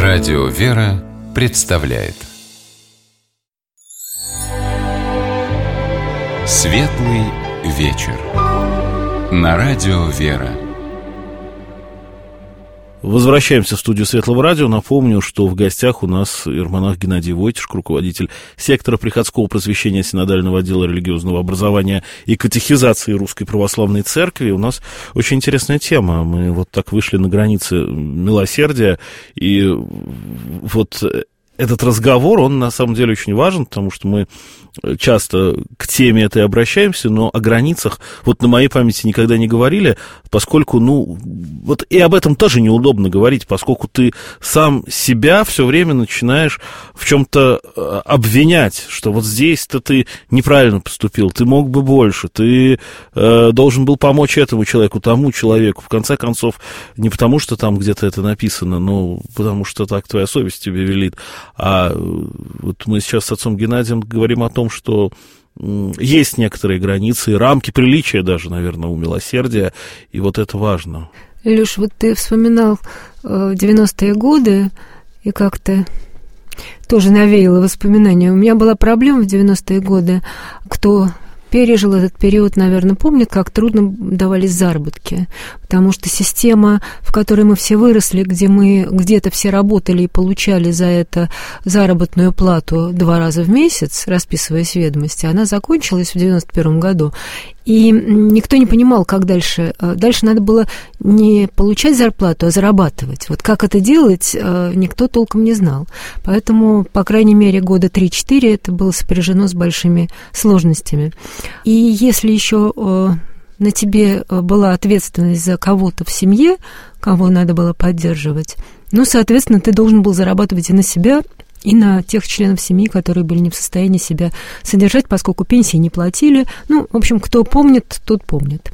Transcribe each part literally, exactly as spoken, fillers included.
Радио «Вера» представляет Светлый вечер на Радио «Вера». Возвращаемся в студию Светлого радио. Напомню, что в гостях у нас иеромонах Геннадий Войтишко, руководитель сектора приходского просвещения Синодального отдела религиозного образования и катехизации Русской Православной Церкви. У нас очень интересная тема. Мы вот так вышли на границы милосердия, и вот этот разговор, он на самом деле очень важен, потому что мы часто к теме этой обращаемся, но о границах вот на моей памяти никогда не говорили, поскольку, ну, вот и об этом тоже неудобно говорить, поскольку ты сам себя все время начинаешь в чем-то обвинять, что вот здесь-то ты неправильно поступил, ты мог бы больше, ты э, должен был помочь этому человеку, тому человеку, в конце концов, не потому что там где-то это написано, но потому что так твоя совесть тебе велит. А вот мы сейчас с отцом Геннадием говорим о том, что есть некоторые границы, рамки приличия даже, наверное, у милосердия, и вот это важно. Илюш, вот ты вспоминал э, девяностые годы, и как-то тоже навеяло воспоминания. У меня была проблема в девяностые годы. Кто пережил этот период, наверное, помнит, как трудно давались заработки, потому что система, в которой мы все выросли, где мы где-то все работали и получали за это заработную плату два раза в месяц, расписываясь в ведомости, она закончилась в девяносто первом году. И никто не понимал, как дальше. Дальше надо было не получать зарплату, а зарабатывать. Вот как это делать, никто толком не знал. Поэтому, по крайней мере, года три-четыре это было сопряжено с большими сложностями. И если еще на тебе была ответственность за кого-то в семье, кого надо было поддерживать, ну, соответственно, ты должен был зарабатывать и на себя, и на тех членов семьи, которые были не в состоянии себя содержать, поскольку пенсии не платили. Ну, в общем, кто помнит, тот помнит.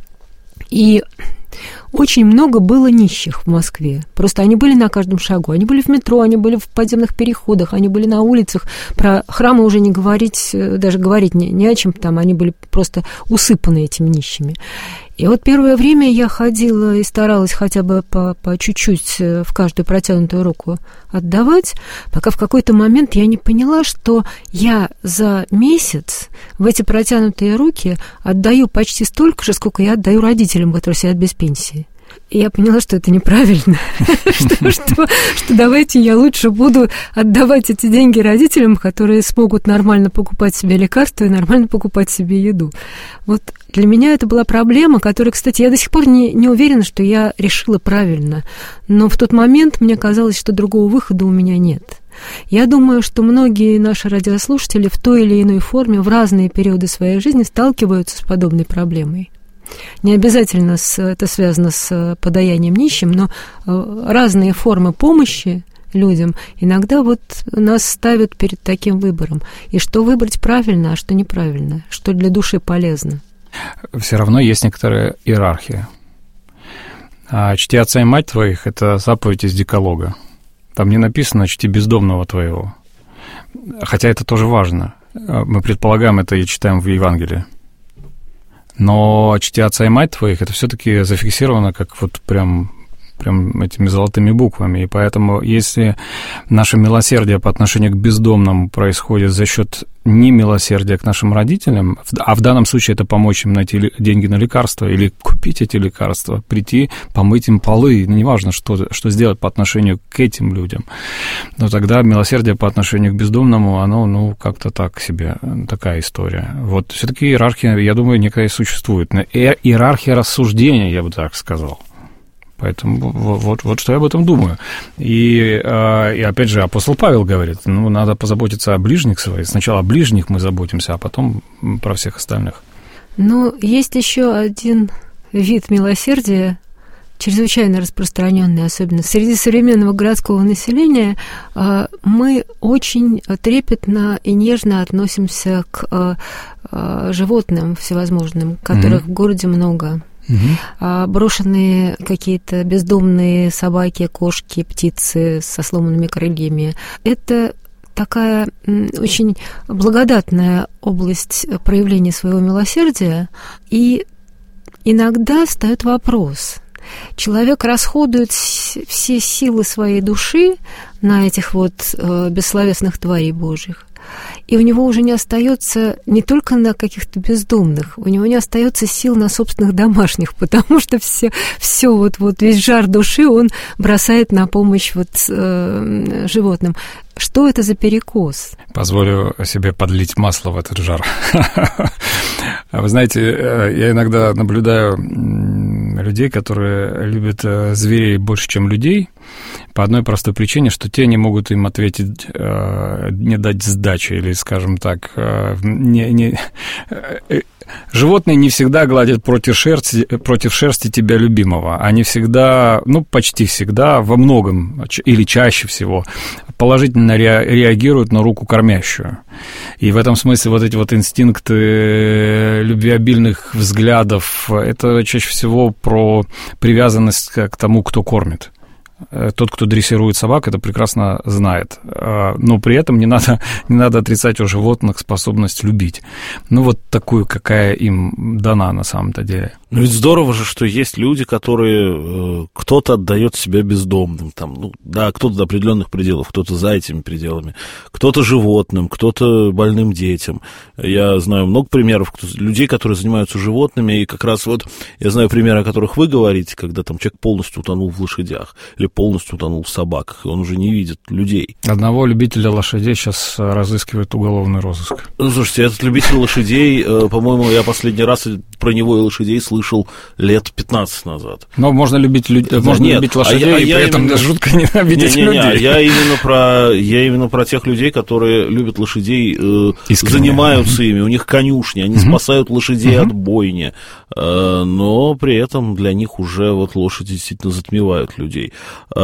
И очень много было нищих в Москве. Просто они были на каждом шагу. Они были в метро, они были в подземных переходах, они были на улицах. Про храмы уже не говорить, даже говорить не, не о чем, там они были просто усыпаны этими нищими. И вот первое время я ходила и старалась хотя бы по, по чуть-чуть в каждую протянутую руку отдавать, пока в какой-то момент я не поняла, что я за месяц в эти протянутые руки отдаю почти столько же, сколько я отдаю родителям, которые сидят без пенсии. И я поняла, что это неправильно, что, что, что давайте я лучше буду отдавать эти деньги родителям, которые смогут нормально покупать себе лекарства и нормально покупать себе еду. Вот для меня это была проблема, которая, кстати, я до сих пор не, не уверена, что я решила правильно. Но в тот момент мне казалось, что другого выхода у меня нет. Я думаю, что многие наши радиослушатели в той или иной форме в разные периоды своей жизни сталкиваются с подобной проблемой. Не обязательно с, это связано с подаянием нищим, но разные формы помощи людям иногда вот нас ставят перед таким выбором. И что выбрать правильно, а что неправильно, что для души полезно. Все равно есть некоторая иерархия. «Чти отца и мать твоих» — это заповедь из Декалога. Там не написано «чти бездомного твоего». Хотя это тоже важно. Мы предполагаем это и читаем в Евангелии. Но «чти отца и мать твоих» — это все-таки зафиксировано как вот прям, прям этими золотыми буквами. И поэтому, если наше милосердие по отношению к бездомным происходит за счет немилосердия к нашим родителям, а в данном случае это помочь им найти деньги на лекарства или купить эти лекарства, прийти, помыть им полы, неважно, что, что сделать по отношению к этим людям, но тогда милосердие по отношению к бездомному, оно, ну, как-то так себе, такая история. Вот все-таки иерархия, я думаю, некая существует. Иерархия рассуждения, я бы так сказал. Поэтому вот, вот что я об этом думаю. И, и опять же, апостол Павел говорит, ну, надо позаботиться о ближних своих. Сначала о ближних мы заботимся, а потом про всех остальных. Ну, есть еще один вид милосердия, чрезвычайно распространенный, особенно среди современного городского населения. Мы очень трепетно и нежно относимся к животным всевозможным, которых mm-hmm. в городе много. Угу. Брошенные какие-то бездомные собаки, кошки, птицы со сломанными крыльями. Это такая очень благодатная область проявления своего милосердия. И иногда встаёт вопрос, человек расходует все силы своей души на этих вот э, бессловесных тварей Божьих. И у него уже не остается не только на каких-то бездомных, у него не остается сил на собственных домашних, потому что все, все вот, вот весь жар души он бросает на помощь вот, э, животным. Что это за перекос? Позволю себе подлить масло в этот жар. Вы знаете, я иногда наблюдаю людей, которые любят зверей больше, чем людей, по одной простой причине, что те не могут им ответить, не дать сдачи, или, скажем так, не, не... Животные не всегда гладят против шерсти, против шерсти тебя любимого. Они всегда, ну, почти всегда, во многом, или чаще всего, положительно реагируют на руку кормящую. И в этом смысле вот эти вот инстинкты любвеобильных взглядов, это чаще всего про привязанность к тому, кто кормит. Тот, кто дрессирует собак, это прекрасно знает. Но при этом не надо, не надо отрицать у животных способность любить. Ну, вот такую, какая им дана на самом-то деле. Но ведь здорово же, что есть люди, которые... Кто-то отдает себя бездомным. Там, ну, да, кто-то до определенных пределов, кто-то за этими пределами. Кто-то животным, кто-то больным детям. Я знаю много примеров людей, которые занимаются животными. И как раз вот я знаю примеры, о которых вы говорите, когда там человек полностью утонул в лошадях или полностью утонул в собаках, и он уже не видит людей. Одного любителя лошадей сейчас разыскивает уголовный розыск. Ну, слушайте, этот любитель лошадей, по-моему, я последний раз про него и лошадей слышал лет пятнадцать назад. Но можно любить, люд... да, можно нет, любить лошадей, а я, а и я при этом именно... жутко ненавидеть не, не, не, людей. Я именно, про, я именно про тех людей, которые любят лошадей, э, занимаются ими, у них конюшни, они uh-huh. спасают лошадей uh-huh. от бойни, э, но при этом для них уже вот лошади действительно затмевают людей.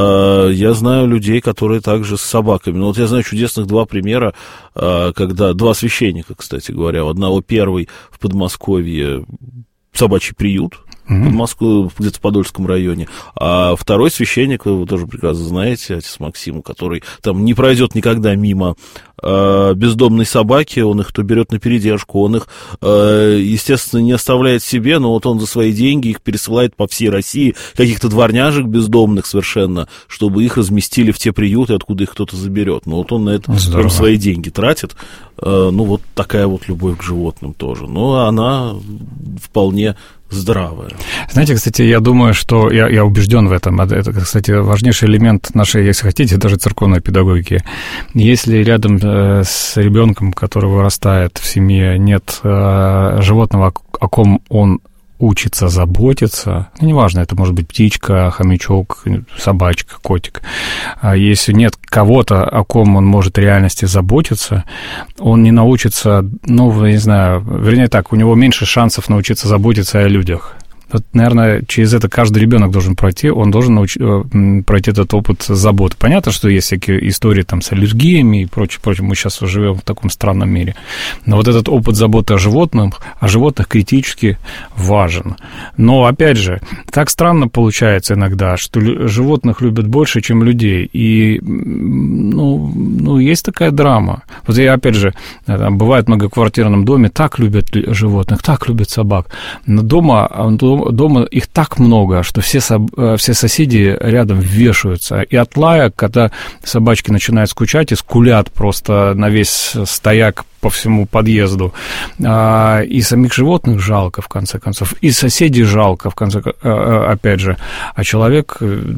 Я знаю людей, которые также с собаками. Ну, вот я знаю чудесных два примера, когда два священника, кстати говоря. У одного первый в Подмосковье собачий приют, mm-hmm. в Москве, где-то в Подольском районе. А второй священник, вы тоже прекрасно знаете, отец Максим, который там не пройдет никогда мимо э, бездомной собаки, он их то берет на передержку, он их, э, естественно, не оставляет себе, но вот он за свои деньги их пересылает по всей России, каких-то дворняжек бездомных совершенно, чтобы их разместили в те приюты, откуда их кто-то заберет. Но вот он на это прям свои деньги тратит. Э, ну, вот такая вот любовь к животным тоже. Но она вполне здравая. Знаете, кстати, я думаю, что я, я убежден в этом. Это, кстати, важнейший элемент нашей, если хотите, даже церковной педагогики. Если рядом э, с ребенком, который вырастает в семье, нет э, животного, о ком он учится заботиться, ну, неважно, это может быть птичка, хомячок, собачка, котик. А если нет кого-то, о ком он может в реальности заботиться, он не научится, ну, не знаю, вернее так, у него меньше шансов научиться заботиться о людях. Вот, наверное, через это каждый ребенок должен пройти, он должен науч... пройти этот опыт заботы. Понятно, что есть всякие истории там с аллергиями и прочее, прочее. Мы сейчас живем в таком странном мире. Но вот этот опыт заботы о животных, о животных критически важен. Но, опять же, так странно получается иногда, что животных любят больше, чем людей. И, ну, ну есть такая драма. Вот я, опять же, там, бывает в многоквартирном доме, так любят животных, так любят собак. Но дома... Дома их так много, что все, со, все соседи рядом вешаются. И от лая, когда собачки начинают скучать и скулят просто на весь стояк по всему подъезду. И самих животных жалко, в конце концов. И соседей жалко, в конце концов, опять же. А человек,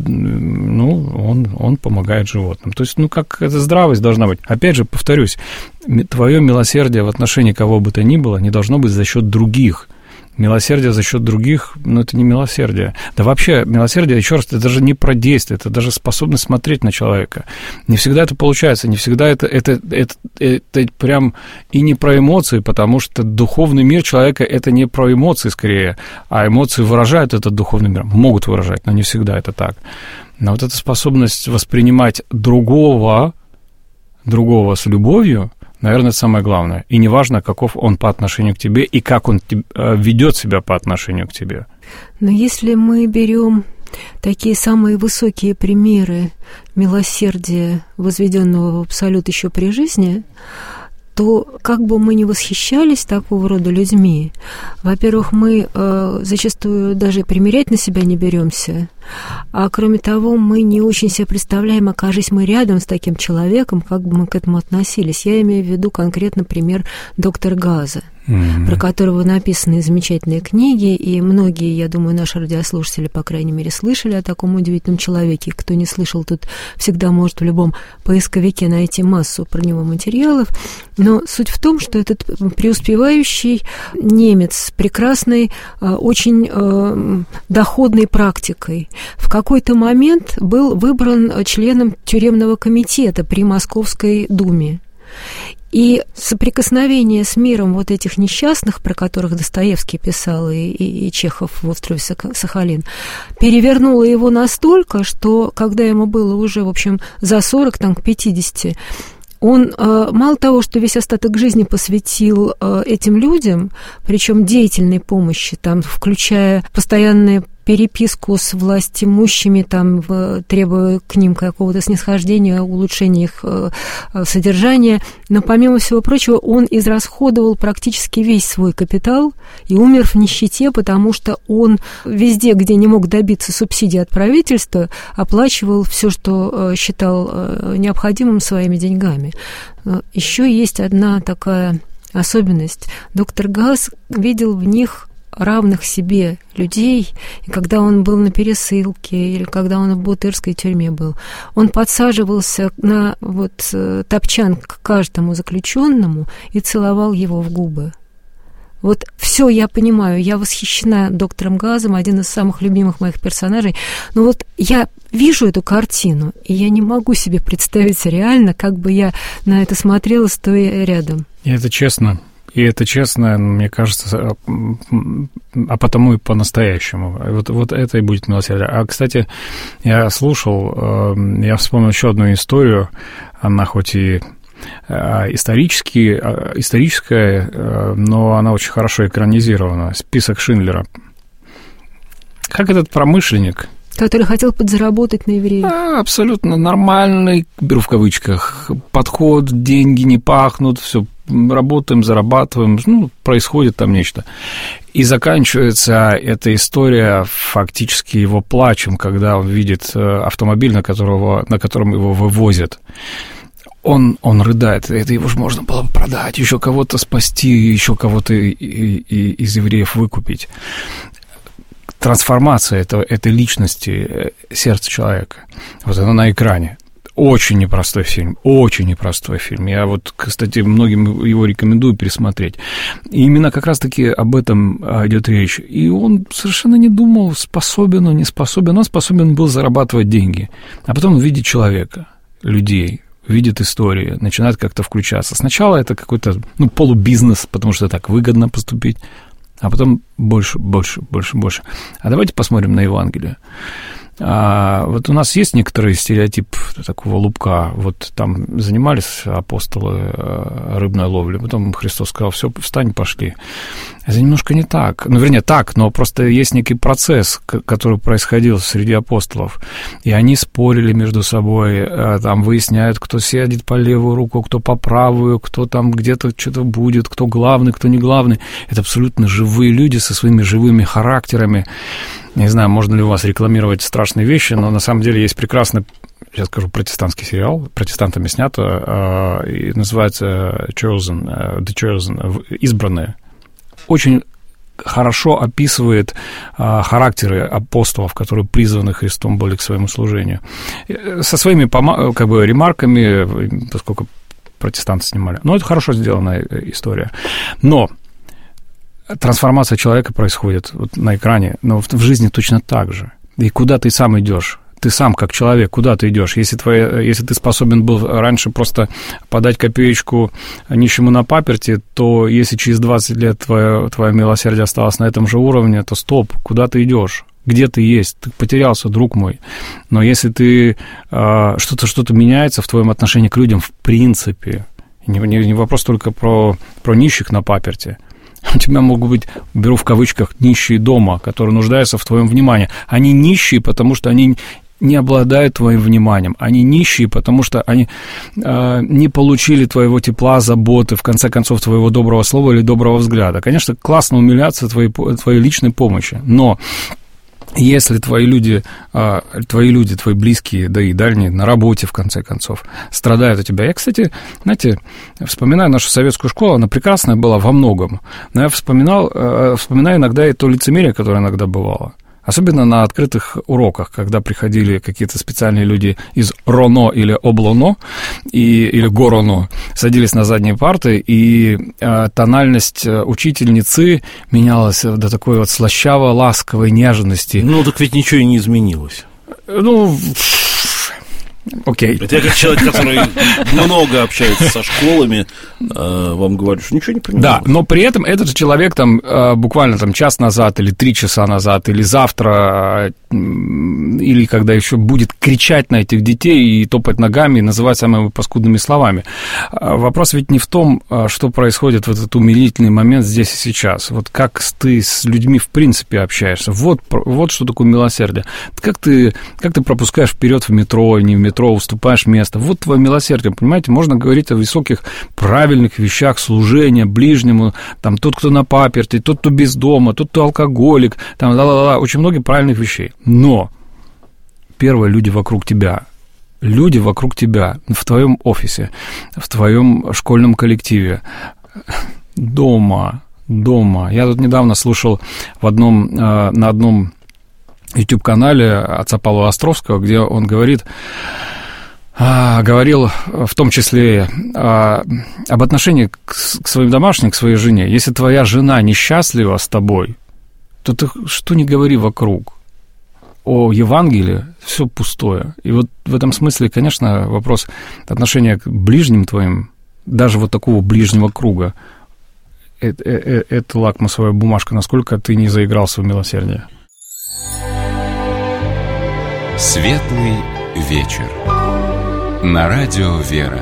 ну, он, он помогает животным. То есть, ну, как эта здравость должна быть. Опять же, повторюсь, твое милосердие в отношении кого бы то ни было не должно быть за счет других. Милосердие за счет других, ну, это не милосердие. Да вообще, милосердие, еще раз, это даже не про действие, это даже способность смотреть на человека. Не всегда это получается, не всегда это, это, это, это прям и не про эмоции, потому что духовный мир человека – это не про эмоции скорее, а эмоции выражают этот духовный мир, могут выражать, но не всегда это так. Но вот эта способность воспринимать другого, другого с любовью, наверное, это самое главное. И неважно, каков он по отношению к тебе и как он ведет себя по отношению к тебе. Но если мы берем такие самые высокие примеры милосердия, возведенного в абсолют еще при жизни, то что как бы мы ни восхищались такого рода людьми, во-первых, мы э, зачастую даже примерять на себя не беремся, а кроме того, мы не очень себе представляем, окажись мы рядом с таким человеком, как бы мы к этому относились. Я имею в виду конкретно пример доктора Газа, mm-hmm. про которого написаны замечательные книги, и многие, я думаю, наши радиослушатели, по крайней мере, слышали о таком удивительном человеке. Кто не слышал, тут всегда может в любом поисковике найти массу про него материалов. Но суть в том, что этот преуспевающий немец с прекрасной, очень доходной практикой в какой-то момент был выбран членом тюремного комитета при Московской думе. И соприкосновение с миром вот этих несчастных, про которых Достоевский писал и, и, и Чехов в «Острове Сахалин», перевернуло его настолько, что когда ему было уже, в общем, за сорок, там, к пятидесяти, он мало того, что весь остаток жизни посвятил этим людям, причем деятельной помощи, там, включая постоянные переписку с властимущими, там, требуя к ним какого-то снисхождения, улучшения их содержания. Но, помимо всего прочего, он израсходовал практически весь свой капитал и умер в нищете, потому что он везде, где не мог добиться субсидий от правительства, оплачивал все, что считал необходимым, своими деньгами. Еще есть одна такая особенность. Доктор Газ видел в них равных себе людей, и когда он был на пересылке, или когда он в Бутырской тюрьме был, он подсаживался на вот топчан к каждому заключенному и целовал его в губы. Вот все я понимаю, я восхищена доктором Газом, один из самых любимых моих персонажей, но вот я вижу эту картину, и я не могу себе представить реально, как бы я на это смотрела, стоя рядом. И это честно. И это честно, мне кажется, а потому и по-настоящему. Вот, вот это и будет милосердие. А, кстати, я слушал, я вспомнил еще одну историю, она хоть и исторически, историческая, но она очень хорошо экранизирована. «Список Шиндлера». Как этот промышленник... Который хотел подзаработать на евреев. А, абсолютно нормальный, беру в кавычках, подход, деньги не пахнут, все, работаем, зарабатываем, ну, происходит там нечто. И заканчивается эта история фактически его плачем, когда он видит автомобиль, на, которого, на котором его вывозят. Он, он рыдает, это его же можно было бы продать, еще кого-то спасти, еще кого-то и, и, из евреев выкупить. Трансформация этого, этой личности, сердца человека. Вот она на экране. Очень непростой фильм, очень непростой фильм. Я вот, кстати, многим его рекомендую пересмотреть. И именно как раз-таки об этом идет речь. И он совершенно не думал, способен он, не способен. Он способен был зарабатывать деньги. А потом он видит человека, людей, видит истории, начинает как-то включаться. Сначала это какой-то, ну, полубизнес, потому что так выгодно поступить. А потом больше, больше, больше, больше. А давайте посмотрим на Евангелие. А, вот у нас есть некоторый стереотип такого лубка. Вот там занимались апостолы рыбной ловлей, потом Христос сказал: все, встань, пошли. Это немножко не так. Ну, вернее, так, но просто есть некий процесс, который происходил среди апостолов. И они спорили между собой, там выясняют, кто сядет по левую руку, кто по правую, кто там где-то что-то будет, кто главный, кто не главный. Это абсолютно живые люди со своими живыми характерами. Не знаю, можно ли у вас рекламировать страшные вещи, но на самом деле есть прекрасный, сейчас скажу, протестантский сериал, протестантами снято, и называется Chosen, The Chosen, «Избранные». Очень хорошо описывает а, характеры апостолов, которые призваны Христом были к своему служению. Со своими как бы ремарками, поскольку протестанты снимали. Но это хорошо сделанная история. Но трансформация человека происходит вот на экране, но в, в жизни точно так же. И куда ты сам идешь? Ты сам, как человек, куда ты идешь? Если, твоя, если ты способен был раньше просто подать копеечку нищему на паперти, то если через двадцать лет твое, твое милосердие осталось на этом же уровне, то стоп, куда ты идешь? Где ты есть? Ты потерялся, друг мой. Но если ты э, что-то, что-то меняется в твоем отношении к людям, в принципе, не, не, не вопрос только про, про нищих на паперти. У тебя могут быть, беру в кавычках, нищие дома, которые нуждаются в твоем внимании. Они нищие, потому что они не обладают твоим вниманием. Они нищие, потому что они э, не получили твоего тепла, заботы, в конце концов, твоего доброго слова или доброго взгляда. Конечно, классно умиляться твоей, твоей личной помощи, но если твои люди, э, твои люди, твои близкие, да и дальние, на работе, в конце концов, страдают от тебя. Я, кстати, знаете, вспоминаю нашу советскую школу, она прекрасная была во многом, но я вспоминал, э, вспоминаю иногда и то лицемерие, которое иногда бывало. Особенно на открытых уроках, когда приходили какие-то специальные люди из РОНО или ОБЛОНО, и, или ГОРОНО, садились на задние парты, и э, тональность учительницы менялась до такой вот слащаво-ласковой нежности. Ну, так ведь ничего и не изменилось. Ну... Окей. Это я как человек, который много общается со школами, вам говорю, что ничего не понимаю. Да, но при этом этот же человек там буквально там час назад или три часа назад или завтра, или когда еще будет кричать на этих детей и топать ногами, и называть самыми паскудными словами. Вопрос ведь не в том, что происходит в этот умилительный момент здесь и сейчас. Вот как ты с людьми в принципе общаешься. Вот, вот что такое милосердие. Как ты, как ты пропускаешь вперед в метро, не в метро, метро, уступаешь место. Вот твое милосердие, понимаете? Можно говорить о высоких, правильных вещах, служения ближнему, там, тот, кто на паперти, тот, кто без дома, тот, кто алкоголик, там, ла-ла-ла, очень много правильных вещей. Но первое, люди вокруг тебя, люди вокруг тебя, в твоем офисе, в твоем школьном коллективе, дома, дома. Я тут недавно слушал в одном, на одном YouTube-канале отца Павла Островского, где он говорит, а, говорил в том числе а, об отношении к, к своим домашним, к своей жене. Если твоя жена несчастлива с тобой, то ты что ни говори вокруг о Евангелии, все пустое. И вот в этом смысле, конечно, вопрос отношения к ближним твоим, даже вот такого ближнего круга, это, это, это лакмусовая бумажка, насколько ты не заигрался в милосердие. Светлый вечер. На радио «Вера».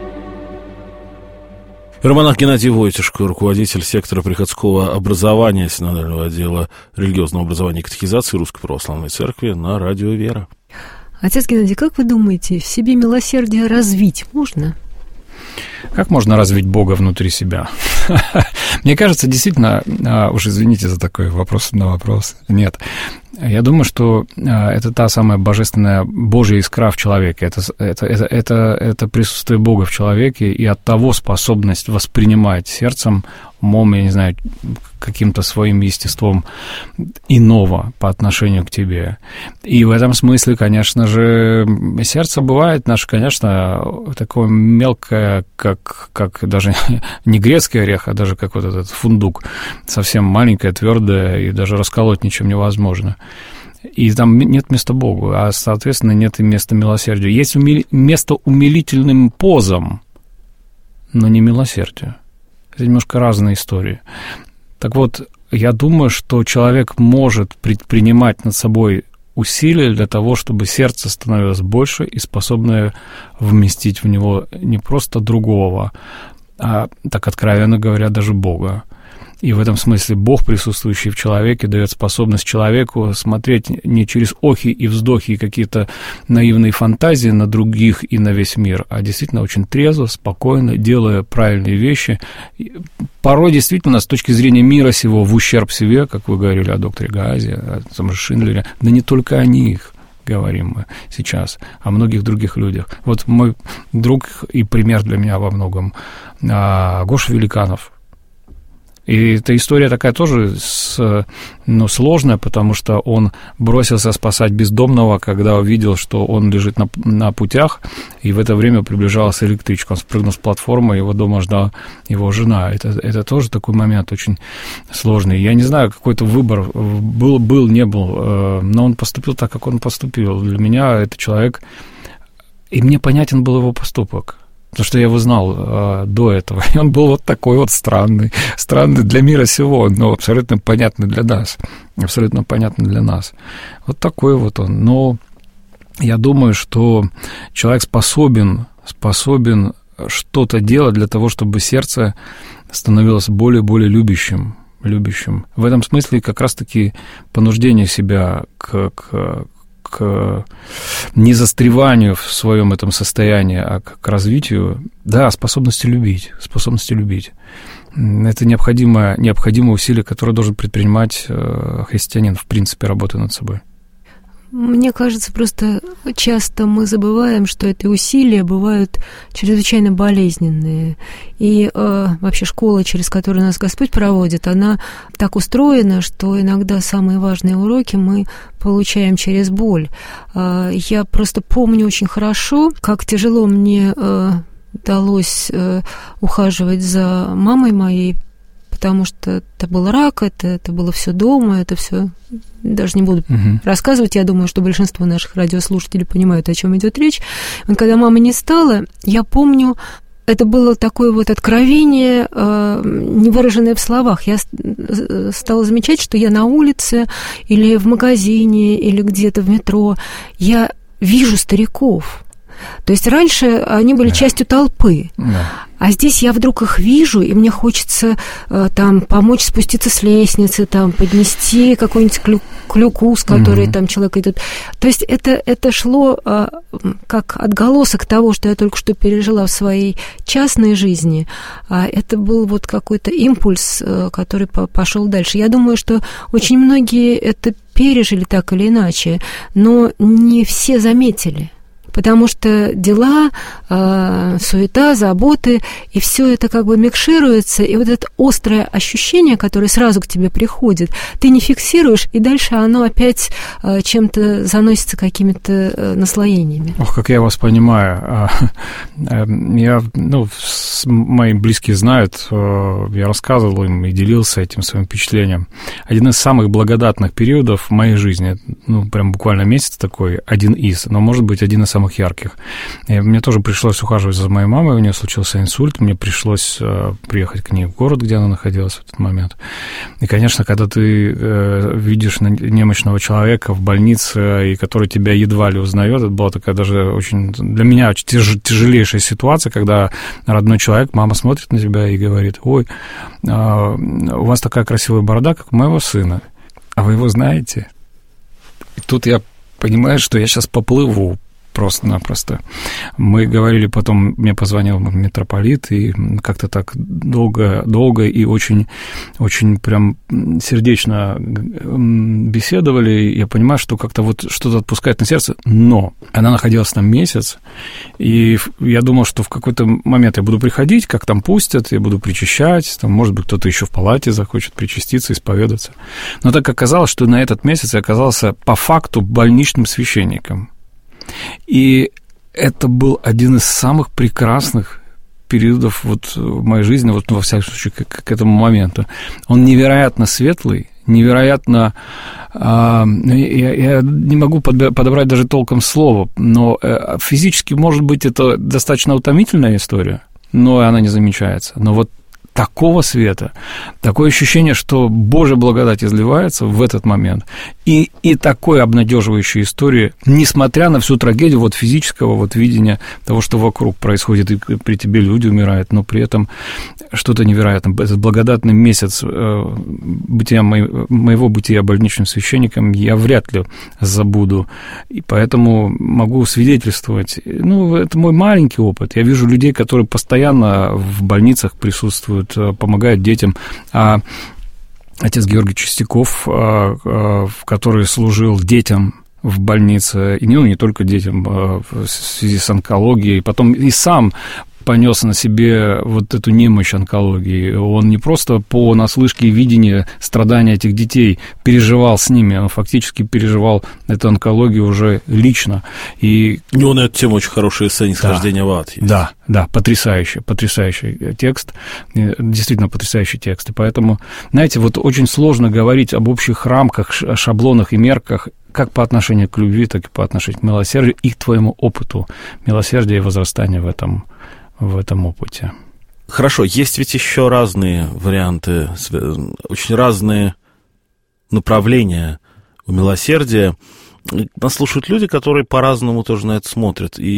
Романах Геннадий Войтишко, руководитель сектора приходского образования Синодального отдела религиозного образования и катехизации Русской Православной Церкви на радио «Вера». Отец Геннадий, как вы думаете, в себе милосердие развить можно? Как можно развить Бога внутри себя? Мне кажется, действительно, уж извините за такой вопрос на вопрос, нет. Я думаю, что это та самая божественная Божья искра в человеке. Это, это, это, это, это присутствие Бога в человеке, и от того способность воспринимать сердцем, умом, я не знаю, каким-то своим естеством иного по отношению к тебе. И в этом смысле, конечно же, сердце бывает наше, конечно, такое мелкое, как, как даже не грецкий орех, а даже как вот этот фундук, совсем маленькое, твердое, и даже расколоть ничем невозможно. И там нет места Богу, а, соответственно, нет и места милосердию. Есть умили... место умилительным позам, но не милосердию. Это немножко разные истории. Так вот, я думаю, что человек может предпринимать над собой усилия для того, чтобы сердце становилось больше и способное вместить в него не просто другого, а, так откровенно говоря, даже Бога. И в этом смысле Бог, присутствующий в человеке, дает способность человеку смотреть не через охи и вздохи и какие-то наивные фантазии на других и на весь мир, а действительно очень трезво, спокойно, делая правильные вещи. Порой действительно с точки зрения мира сего в ущерб себе, как вы говорили о докторе Гаазе, о том же Шиндлере, да не только о них говорим мы сейчас, о многих других людях. Вот мой друг и пример для меня во многом Гоша Великанов. И эта история такая тоже с, ну, сложная, потому что он бросился спасать бездомного, когда увидел, что он лежит на, на путях, и в это время приближалась электричка. Он спрыгнул с платформы, его дома ждала его жена. Это, это тоже такой момент очень сложный. Я не знаю, какой-то выбор был, был, не был, но он поступил так, как он поступил. Для меня это человек, и мне понятен был его поступок. Потому что я его знал э, до этого. И он был вот такой вот странный. Странный для мира сего, но абсолютно понятный для нас. Абсолютно понятный для нас. Вот такой вот он. Но я думаю, что человек способен, способен что-то делать для того, чтобы сердце становилось более и более любящим. любящим. В этом смысле как раз-таки понуждение себя к... к к не застреванию в своем этом состоянии, а к развитию, да, способности любить, способности любить. Это необходимое, необходимое усилие, которое должен предпринимать христианин, в принципе, работая над собой. Мне кажется, просто часто мы забываем, что эти усилия бывают чрезвычайно болезненные. И э, вообще школа, через которую нас Господь проводит, она так устроена, что иногда самые важные уроки мы получаем через боль. Э, я просто помню очень хорошо, как тяжело мне э, удалось э, ухаживать за мамой моей, потому что это был рак, это, это было все дома, это все даже не буду uh-huh. рассказывать. Я думаю, что большинство наших радиослушателей понимают, о чем идет речь. Вот когда мамы не стало, я помню, это было такое вот откровение, э, не выраженное в словах. Я стала замечать, что я на улице или в магазине, или где-то в метро, я вижу стариков. То есть раньше они были да. частью толпы, да. а здесь я вдруг их вижу, и мне хочется э, там помочь спуститься с лестницы, там поднести какой-нибудь клю- клюку, с которой mm-hmm. там человек идет. То есть это, это шло э, как отголосок того, что я только что пережила в своей частной жизни. А это был вот какой-то импульс, э, который по- пошел дальше. Я думаю, что очень многие это пережили так или иначе, но не все заметили. Потому что дела, э, суета, заботы, и все это как бы микшируется, и вот это острое ощущение, которое сразу к тебе приходит, ты не фиксируешь, и дальше оно опять э, чем-то заносится какими-то э, наслоениями. Ох, как я вас понимаю. Я, ну, мои близкие знают, я рассказывал им и делился этим своим впечатлением. Один из самых благодатных периодов в моей жизни, ну, прям буквально месяц такой, один из, но, может быть, один из самых ярких. И мне тоже пришлось ухаживать за моей мамой, у нее случился инсульт, мне пришлось э, приехать к ней в город, где она находилась в этот момент. И, конечно, когда ты э, видишь немощного человека в больнице, и который тебя едва ли узнает, это была такая даже очень, для меня очень тяж, тяжелейшая ситуация, когда родной человек, мама смотрит на тебя и говорит: ой, э, у вас такая красивая борода, как у моего сына, а вы его знаете? И тут я понимаю, что я сейчас поплыву просто-напросто. Мы говорили потом, мне позвонил митрополит, и как-то так долго, долго и очень, очень прям сердечно беседовали. Я понимаю, что как-то вот что-то отпускает на сердце, но она находилась там месяц, и я думал, что в какой-то момент я буду приходить, как там пустят, я буду причащать, там, может быть, кто-то еще в палате захочет причаститься, исповедаться. Но так оказалось, что на этот месяц я оказался по факту больничным священником. И это был один из самых прекрасных периодов вот в моей жизни, вот, ну, во всяком случае, к, к этому моменту. Он невероятно светлый, невероятно... Э, я, я не могу подобрать даже толком слово, но э, физически, может быть, это достаточно утомительная история, но она не замечается. Но вот такого света, такое ощущение, что Божья благодать изливается в этот момент, и, и такой обнадеживающей истории, несмотря на всю трагедию вот физического вот видения того, что вокруг происходит, и при тебе люди умирают, но при этом что-то невероятное. Этот благодатный месяц э, бытия, моего бытия больничным священником я вряд ли забуду, и поэтому могу свидетельствовать. Ну, это мой маленький опыт. Я вижу людей, которые постоянно в больницах присутствуют, помогают детям. А отец Георгий Чистяков, который служил детям в больнице, и ну, не только детям, в связи с онкологией, потом и сам понес на себе вот эту немощь онкологии. Он не просто по наслышке и видению страдания этих детей переживал с ними, он фактически переживал эту онкологию уже лично. И... У него на эту тему очень хорошее эссе «Нисхождение в ад» есть. Да, да, потрясающий, потрясающий текст, действительно потрясающий текст. И поэтому, знаете, вот очень сложно говорить об общих рамках, шаблонах и мерках, как по отношению к любви, так и по отношению к милосердию и к твоему опыту милосердия и возрастания в этом в этом опыте. Хорошо, есть ведь еще разные варианты, очень разные направления у милосердия. Нас слушают люди, которые по-разному тоже на это смотрят. И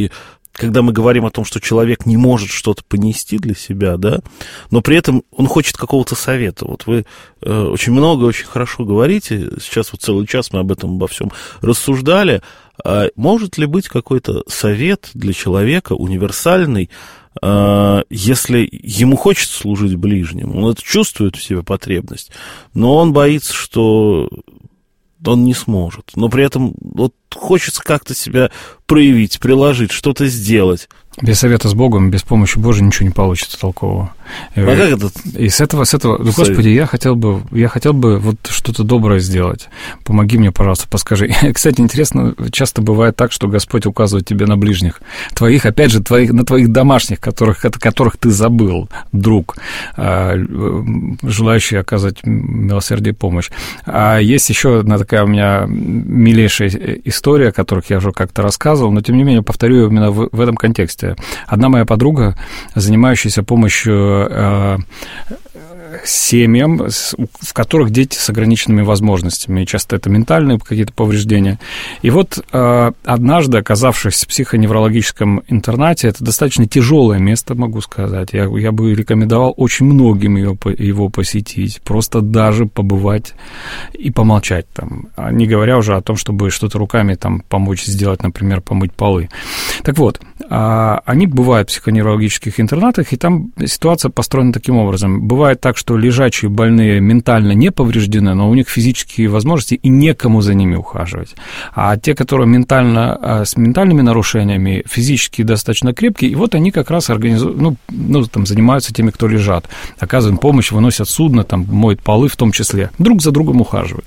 когда мы говорим о том, что человек не может что-то понести для себя, да, но при этом он хочет какого-то совета. Вот вы э, очень много, очень хорошо говорите, сейчас вот целый час мы об этом обо всем рассуждали. А может ли быть какой-то совет для человека универсальный, э, если ему хочется служить ближнему, он это чувствует в себе потребность, но он боится, что он не сможет, но при этом вот хочется как-то себя проявить, приложить, что-то сделать. Без совета с Богом, без помощи Божией ничего не получится толкового. А как это? И с этого, с этого, ну, Господи, я хотел бы, я хотел бы вот что-то доброе сделать. Помоги мне, пожалуйста, подскажи. Кстати, интересно, часто бывает так, что Господь указывает тебе на ближних твоих, опять же, твоих, на твоих домашних, которых, которых ты забыл, друг, желающий оказать милосердие и помощь. А есть еще одна такая у меня милейшая история, о которых я уже как-то рассказывал, но, тем не менее, повторю именно в, в этом контексте. Одна моя подруга, занимающаяся помощью э, семьям, в которых дети с ограниченными возможностями, и часто это ментальные какие-то повреждения. И вот э, однажды, оказавшись в психоневрологическом интернате, это достаточно тяжелое место, могу сказать, я, я бы рекомендовал очень многим его, его посетить, просто даже побывать и помолчать там, не говоря уже о том, чтобы что-то руками там помочь сделать, например, помыть полы. Так вот, э, они бывают в психоневрологических интернатах, и там ситуация построена таким образом. Бывает так, что лежачие больные ментально не повреждены, но у них физические возможности и некому за ними ухаживать. А те, которые ментально, с ментальными нарушениями, физически достаточно крепкие, и вот они как раз организуют, ну, ну, там, занимаются теми, кто лежат, оказывают помощь, выносят судно, там, моют полы в том числе, друг за другом ухаживают.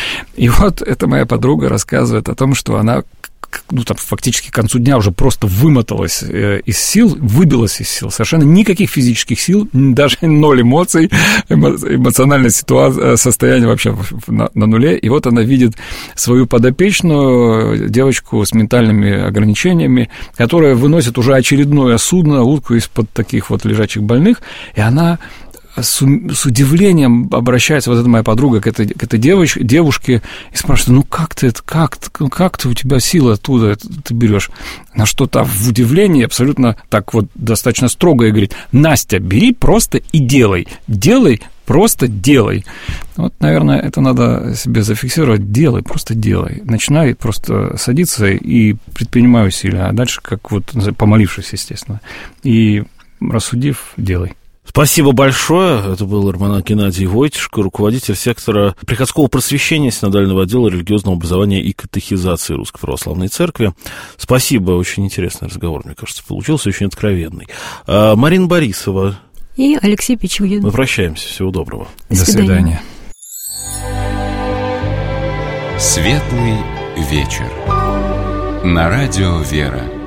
И вот эта моя подруга рассказывает о том, что она, ну, там, фактически к концу дня уже просто вымоталась э, из сил, выбилась из сил. Совершенно никаких физических сил, даже ноль эмоций, эмо, эмоциональное ситуация, состояние вообще на, на нуле. И вот она видит свою подопечную, девочку с ментальными ограничениями, которая выносит уже очередное судно, утку из-под таких вот лежачих больных, и она с, с удивлением обращается вот эта моя подруга к этой, к этой девоч, девушке и спрашивает: ну как ты, как, как ты, у тебя силы оттуда ты берешь? На что-то в удивлении абсолютно так вот достаточно строго и говорит: Настя, бери просто и делай, делай, просто делай. Вот, наверное, это надо себе зафиксировать: делай, просто делай. Начинай просто садиться и предпринимай усилия, а дальше, как вот помолившись, естественно, и рассудив, делай. Спасибо большое. Это был эрмонах Геннадий Войтишко, руководитель сектора приходского просвещения Синодального отдела религиозного образования и катехизации Русской Православной Церкви. Спасибо, очень интересный разговор, мне кажется, получился, очень откровенный. А, Марина Борисова и Алексей Пичугин. Мы прощаемся. Всего доброго. До свидания. Светлый вечер. На радио «Вера».